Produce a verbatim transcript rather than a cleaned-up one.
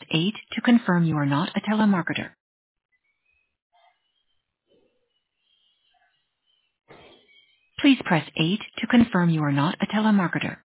eight to confirm you are not a telemarketer. Please press eight to confirm you are not a telemarketer.